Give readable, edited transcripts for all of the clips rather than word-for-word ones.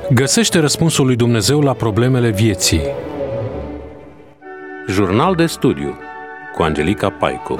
Găsește răspunsul lui Dumnezeu la problemele vieții. Jurnal de studiu cu Angelica Paicu.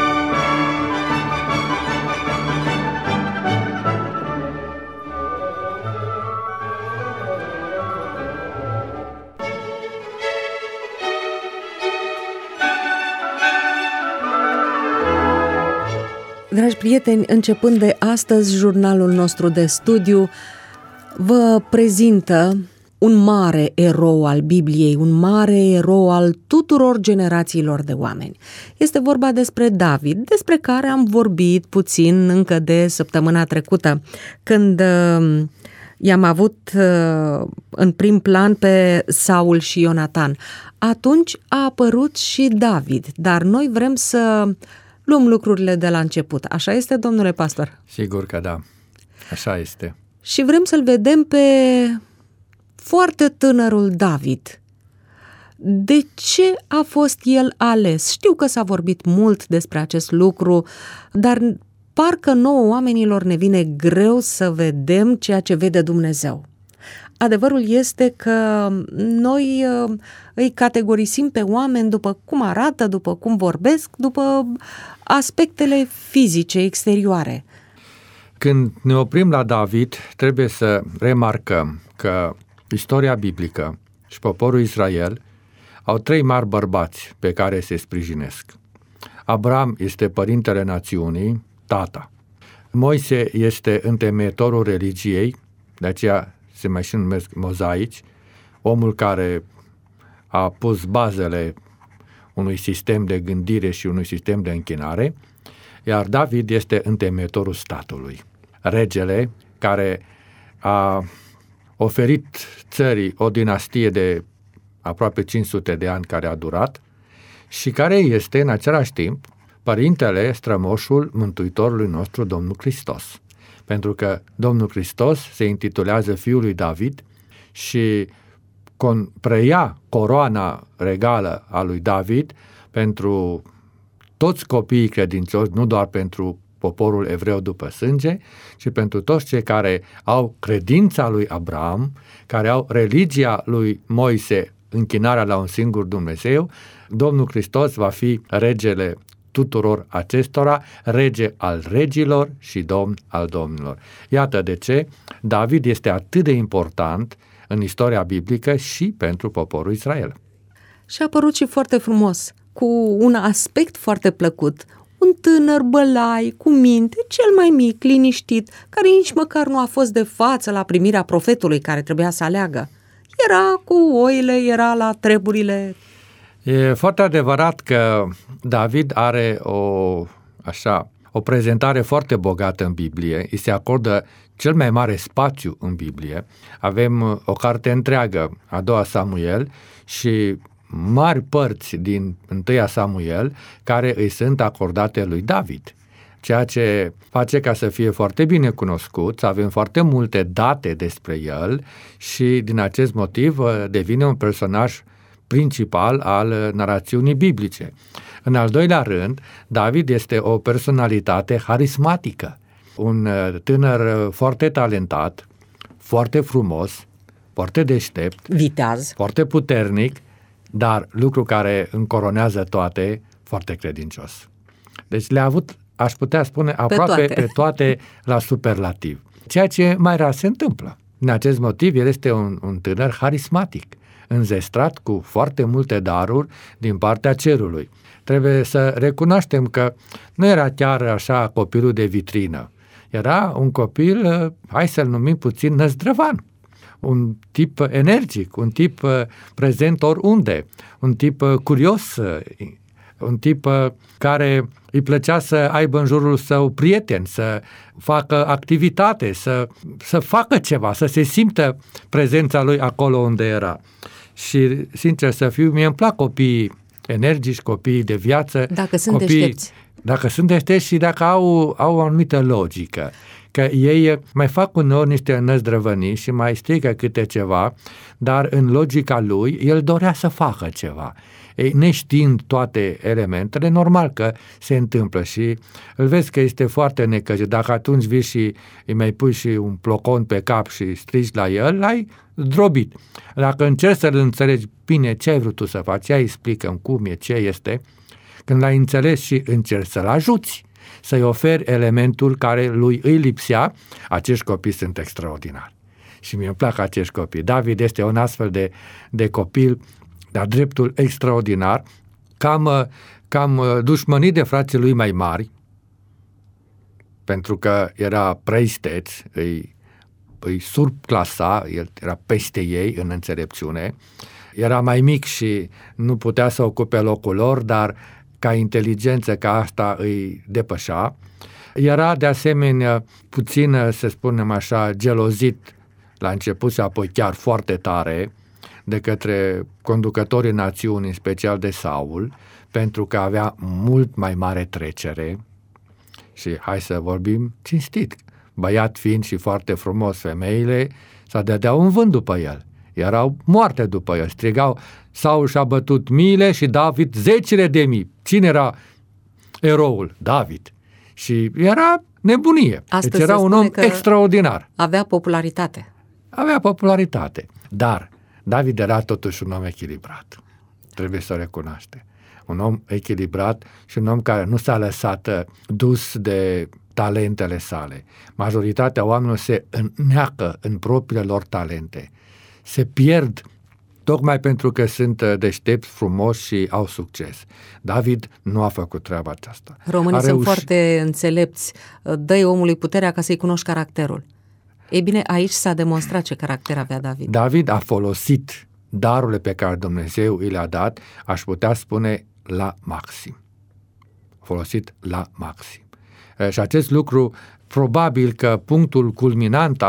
Dragi prieteni, începând de astăzi, jurnalul nostru de studiu vă prezintă un mare erou al Bibliei, un mare erou al tuturor generațiilor de oameni. Este vorba despre David, despre care am vorbit puțin încă de săptămâna trecută, când i-am avut în prim plan pe Saul și Ionatan. Atunci a apărut și David, dar noi vrem să luăm lucrurile de la început. Așa este, domnule pastor? Sigur că da, așa este. Și vrem să-l vedem pe foarte tânărul David. De ce a fost el ales? Știu că s-a vorbit mult despre acest lucru, dar parcă nouă oamenilor ne vine greu să vedem ceea ce vede Dumnezeu. Adevărul este că noi îi categorisim pe oameni după cum arată, după cum vorbesc, după aspectele fizice, exterioare. Când ne oprim la David, trebuie să remarcăm că istoria biblică și poporul Israel au trei mari bărbați pe care se sprijinesc. Abraham este părintele națiunii, tata. Moise este întemeietorul religiei, de aceea se mai și numesc mozaici, omul care a pus bazele unui sistem de gândire și unui sistem de închinare, iar David este întemeietorul statului. Regele care a oferit țării o dinastie de aproape 500 de ani care a durat și care este în același timp părintele, strămoșul Mântuitorului nostru, Domnul Hristos. Pentru că Domnul Hristos se intitulează Fiul lui David și preia coroana regală a lui David pentru toți copiii credincioși, nu doar pentru poporul evreu după sânge, ci pentru toți cei care au credința lui Abraham, care au religia lui Moise, închinarea la un singur Dumnezeu. Domnul Hristos va fi regele tuturor acestora, rege al regilor și domn al domnilor. Iată de ce David este atât de important în istoria biblică și pentru poporul Israel. Și a apărut și foarte frumos, cu un aspect foarte plăcut. Un tânăr bălai, cu minte, cel mai mic, liniștit, care nici măcar nu a fost de față la primirea profetului care trebuia să aleagă. Era cu oile, era la treburile. E foarte adevărat că David are o prezentare foarte bogată în Biblie. Îi se acordă cel mai mare spațiu în Biblie. Avem o carte întreagă, a doua Samuel, și mari părți din 1 Samuel care îi sunt acordate lui David, ceea ce face ca să fie foarte bine cunoscut, să avem foarte multe date despre el și din acest motiv devine un personaj principal al narațiunii biblice. În al doilea rând, David este o personalitate harismatică, un tânăr foarte talentat, foarte frumos, foarte deștept, viteaz, foarte puternic, dar lucru care încoronează toate, foarte credincios. Deci le-a avut, aș putea spune, aproape pe toate la superlativ. Ceea ce mai rar se întâmplă. Din acest motiv, el este un tânăr harismatic, înzestrat cu foarte multe daruri din partea cerului. Trebuie să recunoaștem că nu era chiar așa copilul de vitrină. Era un copil, hai să-l numim puțin, năzdrăvan. Un tip energic, un tip prezent oriunde, un tip curios, un tip care îi plăcea să aibă în jurul său prieteni, să facă activitate, să facă ceva, să se simtă prezența lui acolo unde era. Și, sincer să fiu, mie îmi plac copiii energici, copiii de viață. Dacă sunt deștepți. Dacă sunt deștepți și dacă au o anumită logică. că ei mai fac uneori niște năzdrăvănii și mai strigă câte ceva, dar în logica lui, el dorea să facă ceva. Ei, neștiind toate elementele, normal că se întâmplă și îl vezi că este foarte necăjit. Dacă atunci vii și îi mai pui și un plocon pe cap și strigi la el, l-ai zdrobit. Dacă încerci să-l înțelegi bine ce ai vrut tu să faci, ea explică cum e, ce este, când l-ai înțeles și încerci să-l ajuți, să-i oferi elementul care lui îi lipsea, acești copii sunt extraordinari. Și mi-e plac acești copii. David este un astfel de copil de-a dreptul extraordinar, cam dușmănit de frații lui mai mari, pentru că era preisteț, îi surclasa, el era peste ei în înțelepciune, era mai mic și nu putea să ocupe locul lor, dar ca inteligență, ca asta îi depășea. Era de asemenea puțin, să spunem așa, gelozit la început și apoi chiar foarte tare de către conducătorii națiunii, în special de Saul, pentru că avea mult mai mare trecere și hai să vorbim cinstit, băiat fiind și foarte frumos, femeile să dădeau un vânt după el, erau moarte după el, strigau, Saul și-a bătut miile și David zecile de mii. Cine era eroul? David. Și era nebunie. Astăzi deci era un om extraordinar. Avea popularitate. Avea popularitate, dar David era totuși un om echilibrat. Trebuie să o recunoaște. Un om echilibrat și un om care nu s-a lăsat dus de talentele sale. Majoritatea oamenilor se înneacă în propriile lor talente. Se pierd tocmai pentru că sunt deștepți, frumoși și au succes. David nu a făcut treaba aceasta. Românii sunt foarte înțelepți. Dă-i omului puterea ca să-i cunoști caracterul. Ei bine, aici s-a demonstrat ce caracter avea David. David a folosit darurile pe care Dumnezeu i le-a dat, aș putea spune, la maxim. Folosit la maxim. Și acest lucru, probabil că punctul culminant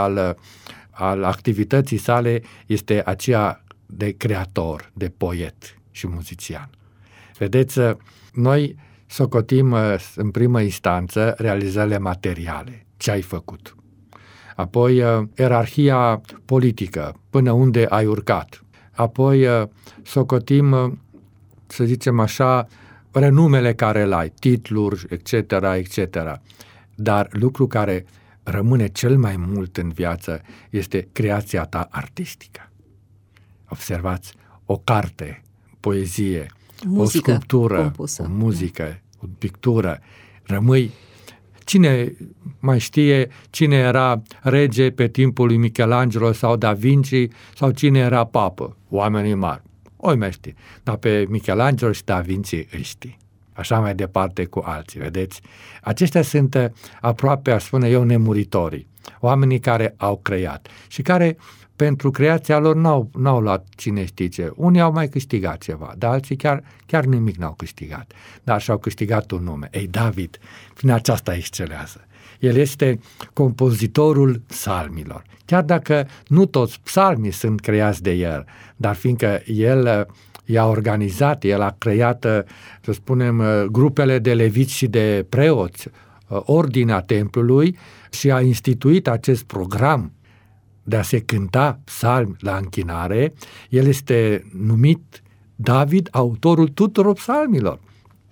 al activității sale este aceea de creator, de poet și muzician. Vedeți, noi socotim în primă instanță realizările materiale. Ce ai făcut? Apoi ierarhia politică, până unde ai urcat. Apoi socotim, să zicem așa, renumele care le ai, titluri, etc., etc. Dar lucru care rămâne cel mai mult în viață este creația ta artistică. Observați, o carte, poezie, muzică, o sculptură, compusă, o muzică, o pictură, rămâi. Cine mai știe cine era rege pe timpul lui Michelangelo sau Da Vinci sau cine era papă? Oamenii mari. Oi mai știe. Dar pe Michelangelo și Da Vinci îi știi. Așa mai departe cu alții, vedeți? Aceștia sunt aproape, aș spune eu, nemuritorii. Oamenii care au creat și care pentru creația lor n-au luat cine știe ce. Unii au mai câștigat ceva, dar alții chiar nimic n-au câștigat. Dar și-au câștigat un nume. Ei, David, prin aceasta excelează. El este compozitorul psalmilor. Chiar dacă nu toți psalmii sunt creați de el, dar fiindcă el i-a organizat, el a creat, să spunem, grupele de leviți și de preoți, ordinea templului și a instituit acest program de a se cânta psalmi la închinare, el este numit David, autorul tuturor psalmilor.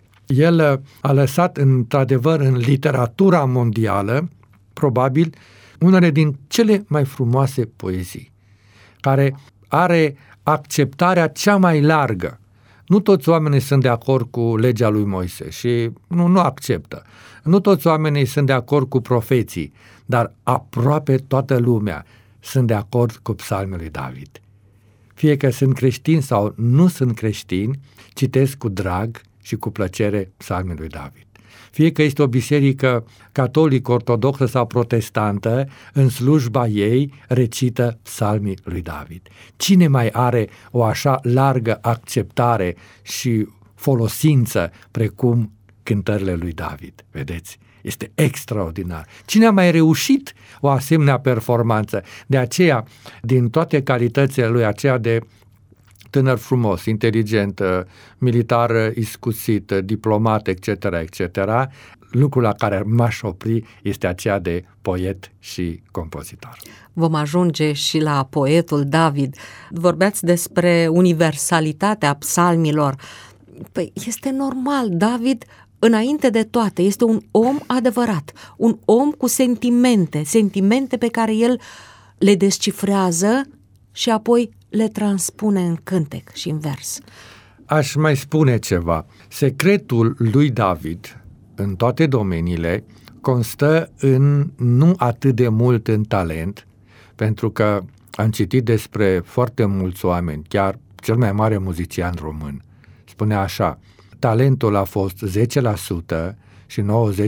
El a lăsat, într-adevăr, în literatura mondială, probabil, unele din cele mai frumoase poezii, care are acceptarea cea mai largă. Nu toți oamenii sunt de acord cu legea lui Moise și nu acceptă. Nu toți oamenii sunt de acord cu profeții, dar aproape toată lumea sunt de acord cu psalmul lui David. Fie că sunt creștini sau nu sunt creștini, citesc cu drag și cu plăcere psalmul lui David. Fie că este o biserică catolică, ortodoxă sau protestantă, în slujba ei recită psalmii lui David. Cine mai are o așa largă acceptare și folosință precum cântările lui David? Vedeți? Este extraordinar. Cine a mai reușit o asemenea performanță? De aceea, din toate calitățile lui, aceea de tânăr frumos, inteligent, militar iscusit, diplomat, etc., etc., lucrul la care m-aș opri este aceea de poet și compozitor. Vom ajunge și la poetul David. Vorbeați despre universalitatea psalmilor. Păi este normal, David, înainte de toate, este un om adevărat, un om cu sentimente pe care el le descifrează și apoi le transpune în cântec și în vers. Aș mai spune ceva. Secretul lui David, în toate domeniile, constă nu atât de mult în talent, pentru că am citit despre foarte mulți oameni, chiar cel mai mare muzician român, spunea așa: talentul a fost 10% și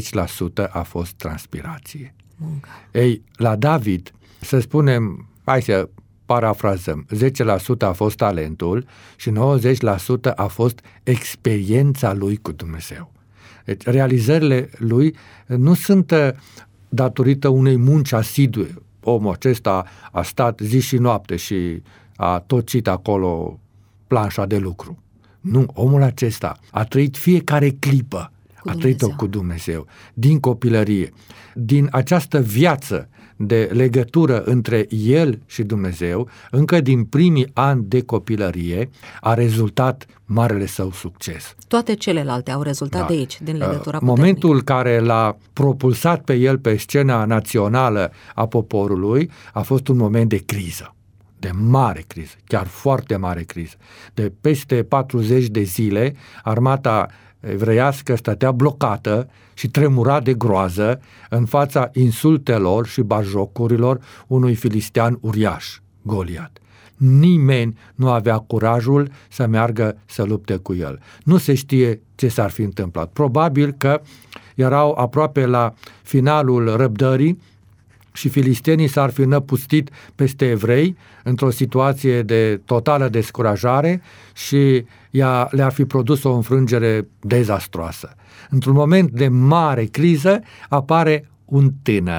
90% a fost transpirație. Munca. Ei, la David, să spunem, hai să parafrazăm, 10% a fost talentul și 90% a fost experiența lui cu Dumnezeu. Deci, realizările lui nu sunt datorită unei munci asidue. Omul acesta a stat zi și noapte și a tocit acolo planșa de lucru. Nu, omul acesta a trăit fiecare clipă, a trăit-o cu Dumnezeu, din copilărie, din această viață de legătură între el și Dumnezeu, încă din primii ani de copilărie, a rezultat marele său succes. Toate celelalte au rezultat de aici, din legătura puternică. Momentul care l-a propulsat pe el pe scena națională a poporului a fost un moment de criză, de mare criză, chiar foarte mare criză. De peste 40 de zile, armata evreiască stătea blocată și tremura de groază în fața insultelor și batjocurilor unui filistean uriaș, Goliat. Nimeni nu avea curajul să meargă să lupte cu el. Nu se știe ce s-ar fi întâmplat. Probabil că erau aproape la finalul răbdării și filistenii s-ar fi năpustit peste evrei într-o situație de totală descurajare și le-ar fi produs o înfrângere dezastroasă. Într-un moment de mare criză apare un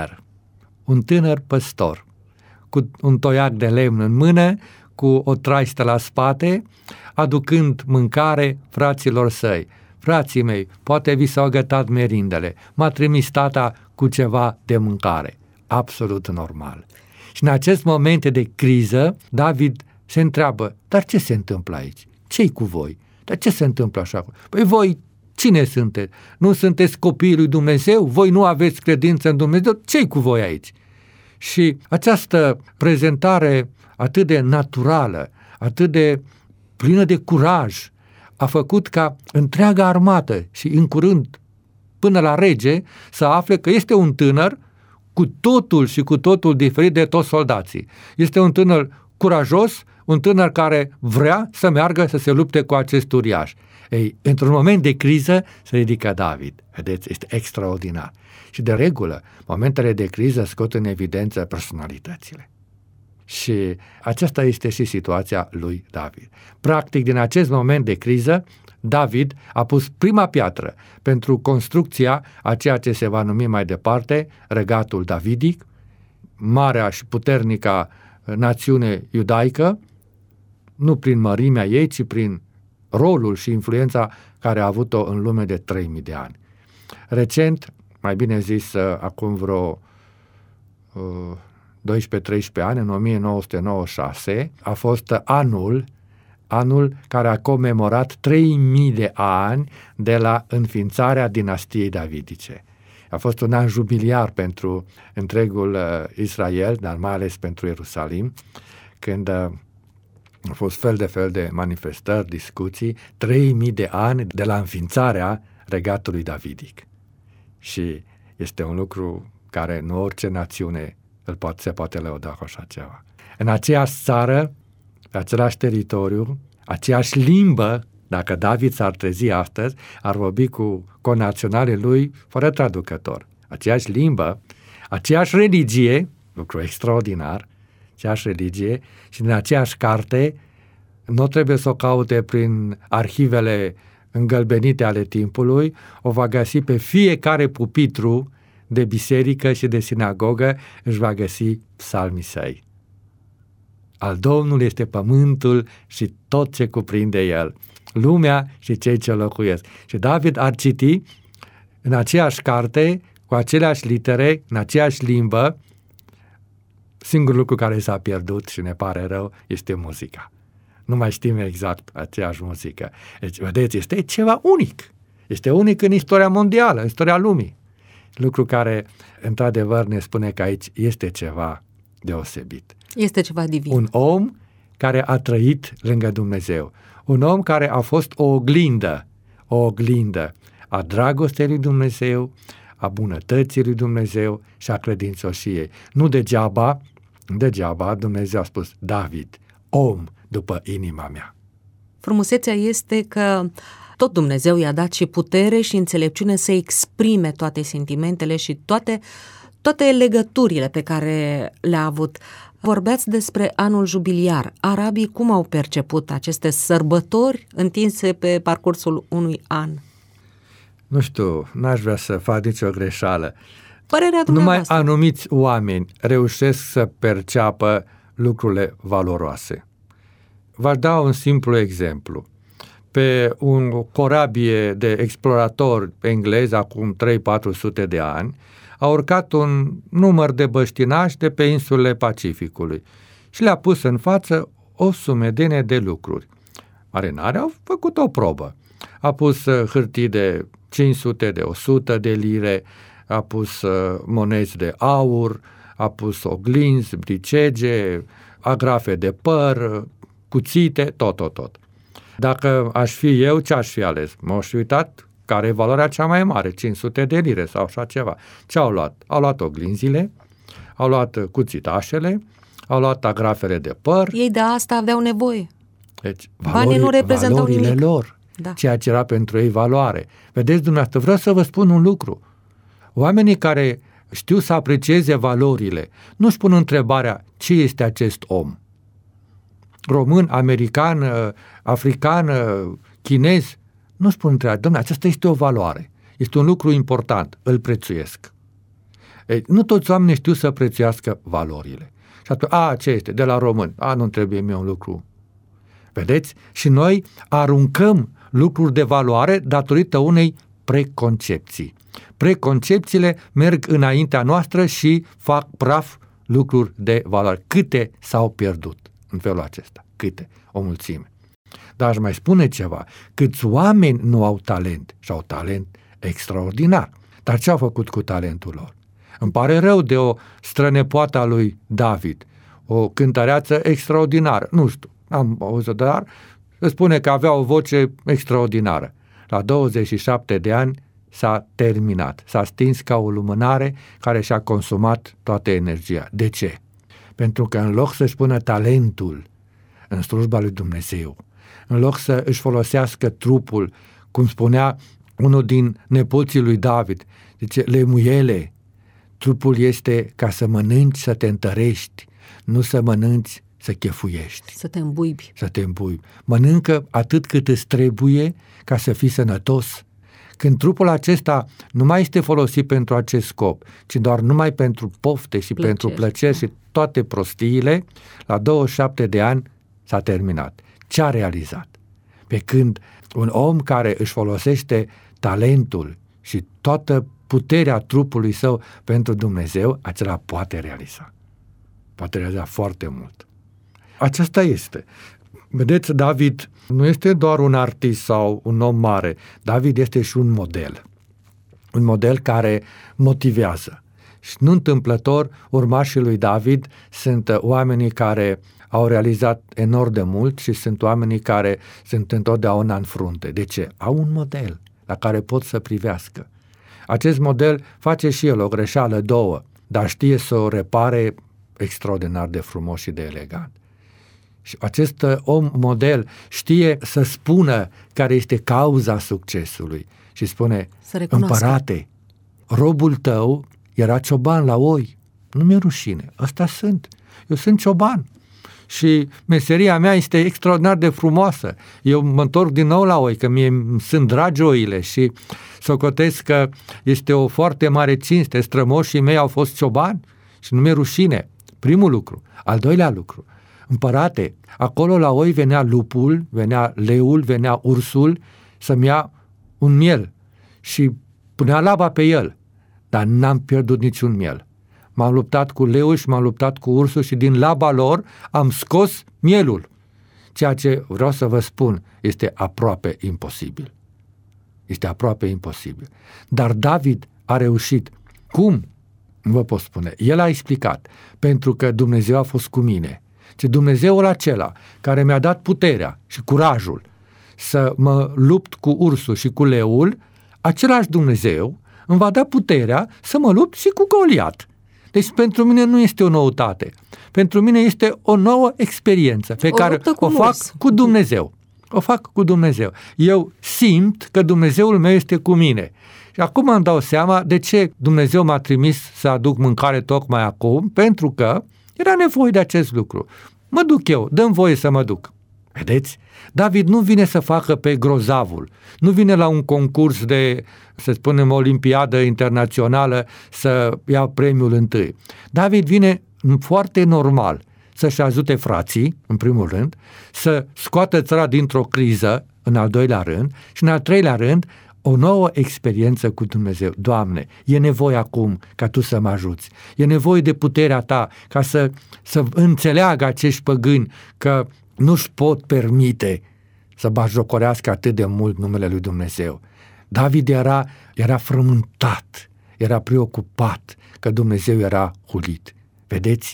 tânăr păstor, cu un toiac de lemn în mână, cu o traistă la spate, aducând mâncare fraților săi. Frații mei, poate vi s-au gătat merindele, m-a trimis tata cu ceva de mâncare. Absolut normal. Și în acest moment de criză, David se întreabă: dar ce se întâmplă aici? Ce-i cu voi? Dar ce se întâmplă așa? Păi voi cine sunteți? Nu sunteți copiii lui Dumnezeu? Voi nu aveți credință în Dumnezeu? Ce-i cu voi aici? Și această prezentare atât de naturală, atât de plină de curaj, a făcut ca întreaga armată și în curând până la rege să afle că este un tânăr cu totul diferit de toți soldații. Este un tânăr curajos, un tânăr care vrea să meargă să se lupte cu acest uriaș. Ei, într-un moment de criză se ridică David. Vedeți, este extraordinar. Și de regulă, momentele de criză scot în evidență personalitățile. Și aceasta este și situația lui David. Practic, din acest moment de criză, David a pus prima piatră pentru construcția a ceea ce se va numi mai departe Regatul Davidic, marea și puternica națiune iudaică, nu prin mărimea ei, ci prin rolul și influența care a avut-o în lume de 3000 de ani. Recent, mai bine zis, acum vreo 12-13 ani, în 1996, a fost anul care a comemorat 3000 de ani de la înființarea dinastiei davidice. A fost un an jubiliar pentru întregul Israel, dar mai ales pentru Ierusalim, când au fost fel de manifestări, discuții, 3000 de ani de la înființarea regatului davidic. Și este un lucru care nu orice națiune se poate lăuda cu așa ceva. În aceeași țară, pe același teritoriu, aceeași limbă, dacă David s-ar trezi astăzi, ar vorbi cu conaționalii lui fără traducător. Aceeași limbă, aceeași religie, lucru extraordinar, aceeași religie și din aceeași carte, nu trebuie să o caute prin arhivele îngălbenite ale timpului, o va găsi pe fiecare pupitru de biserică și de sinagogă, își va găsi psalmii săi. Al Domnului este pământul și tot ce cuprinde el, lumea și cei ce locuiesc. Și David ar citi în aceeași carte, cu aceleași litere, în aceeași limbă. Singurul lucru care s-a pierdut și ne pare rău este muzica. Nu mai știm exact aceeași muzică. Deci, vedeți, este ceva unic. Este unic în istoria mondială, în istoria lumii. Lucru care, într-adevăr, ne spune că aici este ceva deosebit. Este ceva divin. Un om care a trăit lângă Dumnezeu. Un om care a fost o oglindă a dragostei lui Dumnezeu, a bunătății lui Dumnezeu și a credincioșiei. Nu degeaba Dumnezeu a spus: David, om după inima mea. Frumusețea este că tot Dumnezeu i-a dat și putere și înțelepciune să exprime toate sentimentele și toate legăturile pe care le-a avut. Vorbeați despre anul jubiliar. Arabii cum au perceput aceste sărbători întinse pe parcursul unui an? Nu știu, n-aș vrea să fac nicio greșeală. Părerea dumneavoastră. Numai anumiți oameni reușesc să perceapă lucrurile valoroase. V-aș da un simplu exemplu. Pe un corabie de exploratori englezi, acum 300-400 de ani, a urcat un număr de băștinași de pe insulele Pacificului și le-a pus în față o sumedenie de lucruri. Marinarii au făcut o probă. A pus hârtii de 500, de 100 de lire, a pus monezi de aur, a pus oglinzi, bricege, agrafe de păr, cuțite, tot. Dacă aș fi eu, ce aș fi ales? M-aș fi uitat care e valoarea cea mai mare, 500 de lire sau așa ceva. Ce au luat? Au luat oglinzile, au luat cuțitașele, au luat agrafele de păr. Ei de asta aveau nevoie. Deci, banii nu reprezentau nimic. Lor, da. Ceea ce era pentru ei valoare. Vedeți, dumneavoastră, vreau să vă spun un lucru. Oamenii care știu să aprecieze valorile nu-și pun întrebarea: ce este acest om? Român, american, african, chinez, nu spun întrebarea: dom'le, aceasta este o valoare, este un lucru important, îl prețuiesc. Ei, nu toți oamenii știu să prețuiască valorile. Și atunci, ce este? De la român. Nu trebuie mie un lucru. Vedeți? Și noi aruncăm lucruri de valoare datorită unei preconcepții. Preconcepțiile merg înaintea noastră și fac praf lucruri de valoare. Câte s-au pierdut în felul acesta? Câte? O mulțime. Dar aș mai spune ceva. Câți oameni nu au talent și au talent extraordinar. Dar ce au făcut cu talentul lor? Îmi pare rău de o strănepoată a lui David, o cântăreață extraordinară. Nu știu, am auzit, dar îți spune că avea o voce extraordinară. La 27 de ani s-a terminat, s-a stins ca o lumânare care și-a consumat toată energia. De ce? Pentru că în loc să-și pună talentul în slujba lui Dumnezeu, în loc să își folosească trupul, cum spunea unul din nepoții lui David, zice: lemuiele, trupul este ca să mănânci să te întărești, nu să mănânci să chefuiești. Să te îmbuibi. Să te îmbuibi. Mănâncă atât cât îți trebuie ca să fii sănătos. Când trupul acesta nu mai este folosit pentru acest scop, ci doar numai pentru pofte și pentru plăceri și toate prostiile, la 27 de ani s-a terminat. Ce a realizat? Pe când un om care își folosește talentul și toată puterea trupului său pentru Dumnezeu, acela poate realiza. Poate realiza foarte mult. Aceasta este. Vedeți, David nu este doar un artist sau un om mare. David este și un model. Un model care motivează. Și nu întâmplător, urmașii lui David sunt oamenii care au realizat enorm de mult și sunt oamenii care sunt întotdeauna în frunte. De ce? Au un model la care pot să privească. Acest model face și el o greșeală, două, dar știe să o repare extraordinar de frumos și de elegant. Și acest om model știe să spună care este cauza succesului și spune: împărate, robul tău era cioban la oi, nu mi-e rușine, ăsta sunt, eu sunt cioban și meseria mea este extraordinar de frumoasă, eu mă întorc din nou la oi, că mie sunt dragi oile și socotesc că este o foarte mare cinste, strămoșii mei au fost ciobani și nu mi-e rușine. Primul lucru. Al doilea lucru, împărate, acolo la oi venea lupul, venea leul, venea ursul să-mi ia un miel și punea laba pe el, dar n-am pierdut niciun miel. M-am luptat cu leul și m-am luptat cu ursul și din laba lor am scos mielul. Ceea ce vreau să vă spun este aproape imposibil. Este aproape imposibil. Dar David a reușit. Cum? Nu vă pot spune. El a explicat. Pentru că Dumnezeu a fost cu mine. Și Dumnezeul acela care mi-a dat puterea și curajul să mă lupt cu ursul și cu leul, același Dumnezeu îmi va da puterea să mă lupt și cu Goliat. Deci pentru mine nu este o noutate. Pentru mine este o nouă experiență pe care o fac cu Dumnezeu. O fac cu Dumnezeu. Eu simt că Dumnezeul meu este cu mine. Și acum îmi dau seama de ce Dumnezeu m-a trimis să aduc mâncare tocmai acum, pentru că era nevoie de acest lucru. Mă duc eu, dă-mi voie să mă duc. Vedeți? David nu vine să facă pe grozavul, nu vine la un concurs de, să spunem, olimpiadă internațională să ia premiul întâi. David vine foarte normal să-și ajute frații, în primul rând, să scoată țara dintr-o criză, în al doilea rând, și în al treilea rând, o nouă experiență cu Dumnezeu. Doamne, e nevoie acum ca Tu să mă ajuți. E nevoie de puterea Ta ca să înțeleagă acești păgâni că nu-și pot permite să batjocorească atât de mult numele lui Dumnezeu. David era frământat, era preocupat că Dumnezeu era hulit. Vedeți?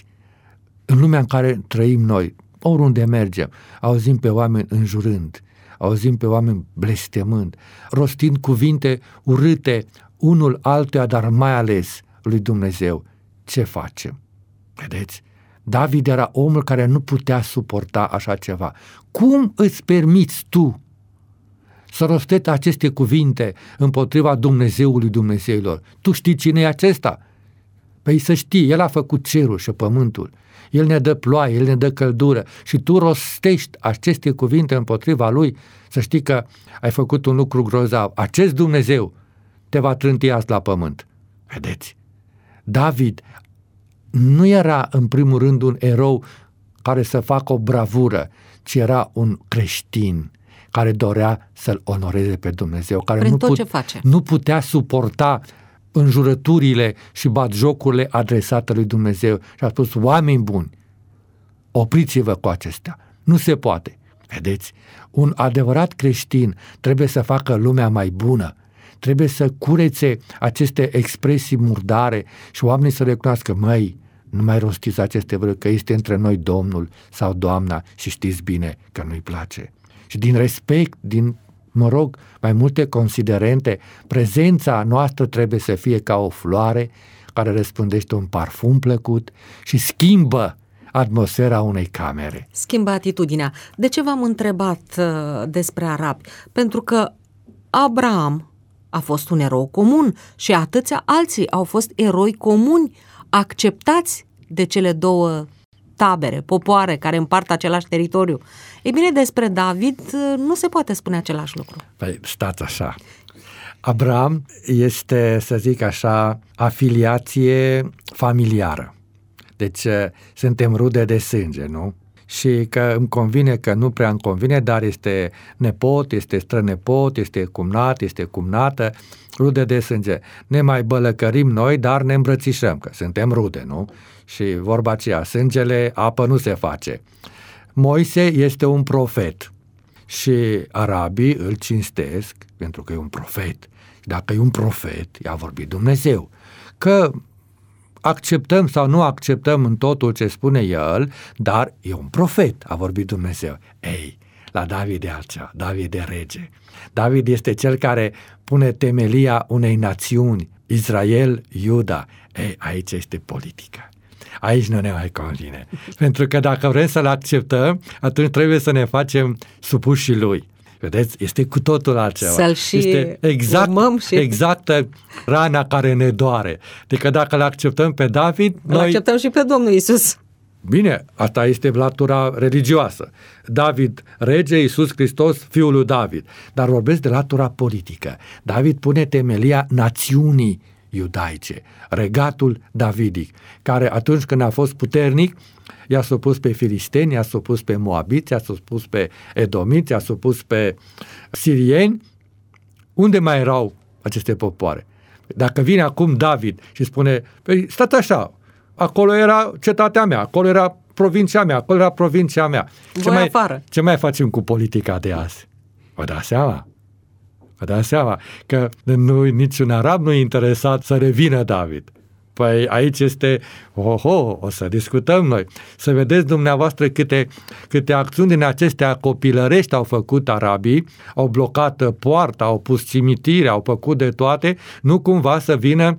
În lumea în care trăim noi, oriunde mergem, auzim pe oameni înjurând, auzim pe oameni blestemând, rostind cuvinte urâte unul altuia, dar mai ales lui Dumnezeu. Ce facem? Vedeți? David era omul care nu putea suporta așa ceva. Cum îți permiți tu să rostești aceste cuvinte împotriva Dumnezeului Dumnezeilor? Tu știi cine e acesta? Păi să știi, El a făcut cerul și pământul. El ne dă ploaie, El ne dă căldură și tu rostești aceste cuvinte împotriva Lui, să știi că ai făcut un lucru grozav. Acest Dumnezeu te va trânti azi la pământ. Vedeți? David nu era în primul rând un erou care să facă o bravură, ci era un creștin care dorea să-L onoreze pe Dumnezeu, care nu putea suporta înjurăturile și batjocurile adresate lui Dumnezeu și a spus: oameni buni, opriți-vă cu acestea, nu se poate. Vedeți? Un adevărat creștin trebuie să facă lumea mai bună, trebuie să curețe aceste expresii murdare și oamenii să recunoască: măi, nu mai rostiți aceste vorbe, că este între noi Domnul sau Doamna și știți bine că nu-i place. Și din respect, mai multe considerente, prezența noastră trebuie să fie ca o floare care răspândește un parfum plăcut și schimbă atmosfera unei camere. Schimbă atitudinea. De ce v-am întrebat despre arabi? Pentru că Abraham a fost un erou comun și atâția alții au fost eroi comuni, acceptați de cele două tabere, popoare care împart același teritoriu. Ei bine, despre David nu se poate spune același lucru. Păi stați așa. Abraham este, să zic așa, afiliație familiară. Deci suntem rude de sânge, nu? Și că îmi convine, că nu prea îmi convine, dar este nepot, este strănepot, este cumnat, este cumnată, rude de sânge. Ne mai bălăcărim noi, dar ne îmbrățișăm, că suntem rude, nu? Și vorba aceea, sângele, apă nu se face. Moise este un profet și arabii îl cinstesc pentru că e un profet. Și dacă e un profet, i-a vorbit Dumnezeu. Că acceptăm sau nu acceptăm în totul ce spune el, dar e un profet, a vorbit Dumnezeu. Ei, la David e altceva, David e rege. David este cel care pune temelia unei națiuni, Israel, Iuda. Ei, aici este politica. Aici nu ne mai convine. Pentru că dacă vrem să-l acceptăm, atunci trebuie să ne facem supuși lui. Vedeți? Este cu totul altceva. Să-l și este exact rana care ne doare. Adică dacă îl acceptăm pe David, îl acceptăm și pe Domnul Iisus. Bine, asta este latura religioasă. David, rege, Iisus Hristos, fiul lui David. Dar vorbesc de latura politică. David pune temelia națiunii iudaice, regatul davidic, care atunci când a fost puternic, i-a supus pe filisteni, i-a supus pe moabiți, i-a supus pe edomiți, i-a supus pe sirieni. Unde mai erau aceste popoare? Dacă vine acum David și spune, păi stați așa, acolo era cetatea mea, acolo era provincia mea, acolo era provincia mea. Ce mai facem cu politica de azi? Vă dați seama? Vă dați seama că niciun arab nu e interesat să revină David. Păi aici este, o să discutăm noi. Să vedeți dumneavoastră câte acțiuni din acestea copilărești au făcut arabii, au blocat poarta, au pus cimitire, au făcut de toate, nu cumva să vină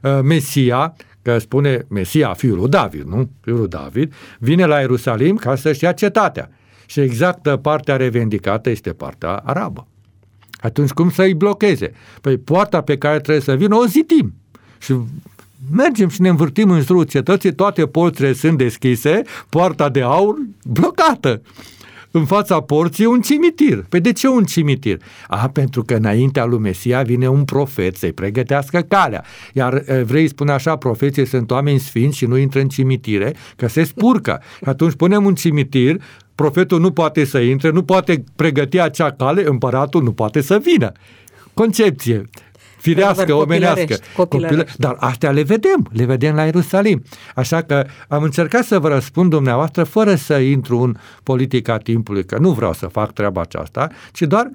Mesia, că spune Mesia, fiul lui David, nu? Fiul lui David, vine la Ierusalim ca să-și ia cetatea. Și exact partea revendicată este partea arabă. Atunci cum să-i blocheze? Păi poarta pe care trebuie să vină o zidim. Și mergem și ne învârtim în jurul cetății, toate porțile sunt deschise, poarta de aur blocată. În fața porții un cimitir. Păi de ce un cimitir? Pentru că înaintea lui Mesia vine un profet să-i pregătească calea. Iar evreii spun așa, profeții sunt oameni sfinți și nu intră în cimitire, că se spurcă. Atunci punem un cimitir, profetul nu poate să intre, nu poate pregăti acea cale, împăratul nu poate să vină. Concepție firească, omenească. Dar astea le vedem la Ierusalim. Așa că am încercat să vă răspund dumneavoastră fără să intru în politica timpului, că nu vreau să fac treaba aceasta, ci doar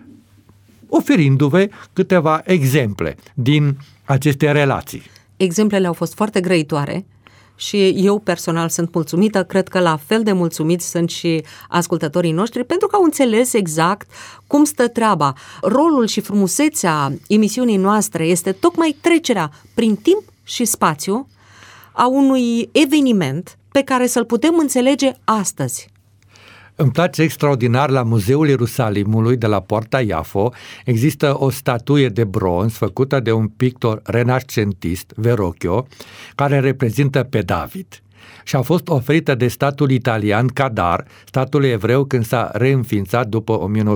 oferindu-vă câteva exemple din aceste relații. Exemplele au fost foarte grăitoare și eu personal sunt mulțumită, cred că la fel de mulțumiți sunt și ascultătorii noștri pentru că au înțeles exact cum stă treaba. Rolul și frumusețea emisiunii noastre este tocmai trecerea prin timp și spațiu a unui eveniment pe care să-l putem înțelege astăzi. Îmi place extraordinar, la Muzeul Ierusalimului de la Poarta Iafo există o statuie de bronz făcută de un pictor renascentist, Verrocchio, care reprezintă pe David. Și a fost oferită de statul italian Cadar, statul evreu, când s-a reînființat după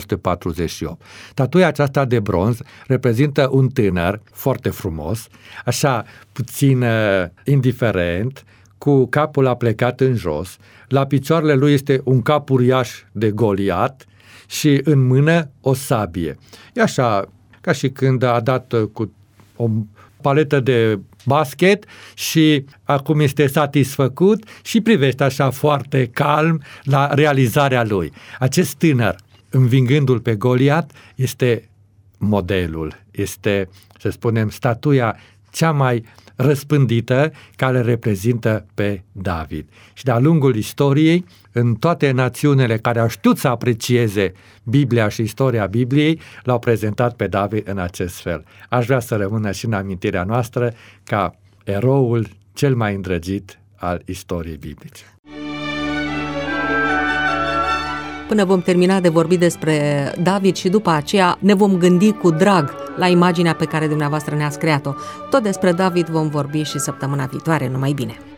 1948. Statuia aceasta de bronz reprezintă un tânăr foarte frumos, așa puțin indiferent, cu capul aplecat în jos, la picioarele lui este un cap uriaș de Goliat și în mână o sabie. E așa, ca și când a dat cu o paletă de basket și acum este satisfăcut și privește așa foarte calm la realizarea lui. Acest tânăr, învingându-l pe Goliat, este modelul, este, să spunem, statuia cea mai răspândită care reprezintă pe David. Și de-a lungul istoriei, în toate națiunile care au știut să aprecieze Biblia și istoria Bibliei, l-au prezentat pe David în acest fel. Aș vrea să rămână și în amintirea noastră ca eroul cel mai îndrăgit al istoriei biblice. Până vom termina de vorbit despre David și după aceea ne vom gândi cu drag la imaginea pe care dumneavoastră ne-ați creat-o. Tot despre David vom vorbi și săptămâna viitoare. Numai bine!